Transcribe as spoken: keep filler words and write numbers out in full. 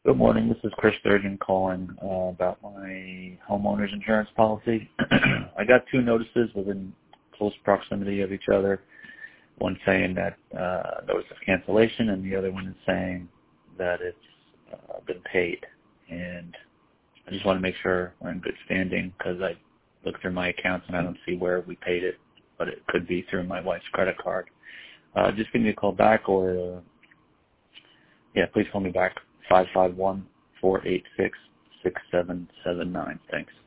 Good morning. This is Chris Sturgeon calling uh, about my homeowner's insurance policy. I got two notices within close proximity of each other. One saying that uh, notice of cancellation, and the other one is saying that it's uh, been paid. And I just want to make sure we're in good standing because I looked through my accounts and I don't see where we paid it, but it could be through my wife's credit card. Uh, just give me a call back, or uh, yeah, please call me back. five five one, four eight six, six seven seven nine. Thanks.